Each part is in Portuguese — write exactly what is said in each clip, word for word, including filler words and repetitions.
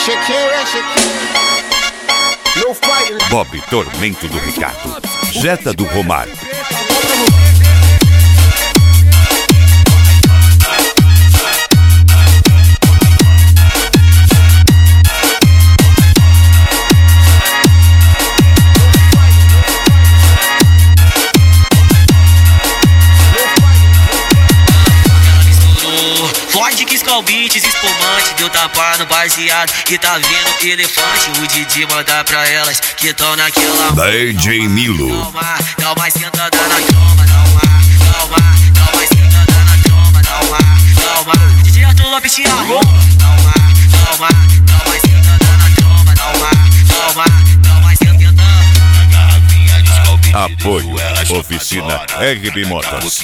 Bob Tormento do Ricardo, Jetta do Romário. Ford que Skull Beats, espumante, deu tapa no baseado que tá vendo elefante. O Didi manda pra elas que tão naquela D J Milo. Calma, dá uma sentada na cama, dá uma, calma, dá uma sentada na cama, dá uma, calma. Didi Arthur Lopes te arruma, dá uma, calma, dá uma sentada na cama, dá uma, calma, dá uma sentada. A garrafinha de Skull Beats. Apoio, Oficina R B Motos.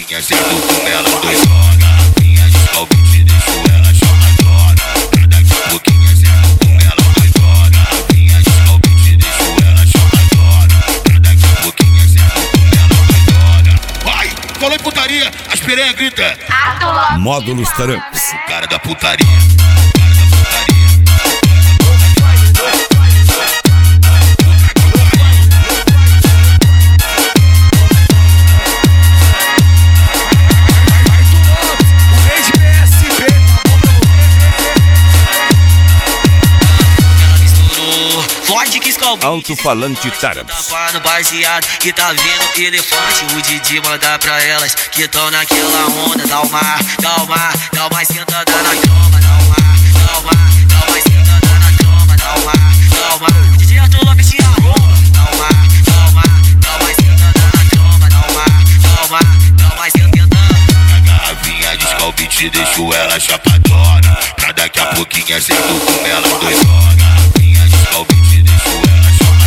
Falou em putaria, as piranha grita. Módulos Tramps. O cara da putaria. Alto-falante Tramps. No baseado que tá vendo elefante. O Didi manda pra elas que tão naquela onda. Dá uma, dá uma, dá uma sentada na cama. Dá uma, dá uma, dá uma sentada na cama. Dá uma, dá uma. Didi Arthur Lopes te arruma. Dá uma, dá uma, dá uma sentada na cama. Dá uma, dá uma, dá uma sentada. A garrafinha de Skull Beats deixou ela chapadona. Pra daqui a pouquinho acerto com ela doidona. Garrafinha de Skull Beats deixou ela.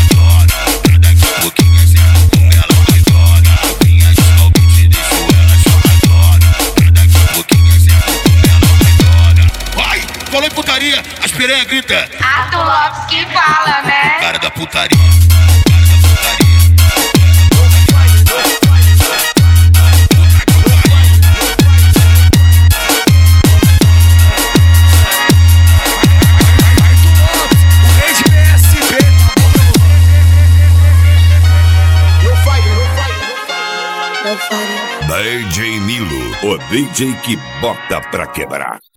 Falou em putaria, as piranha grita. Arthur Lopes que fala, né? O cara da putaria. D J Milo, o D J que bota pra quebrar.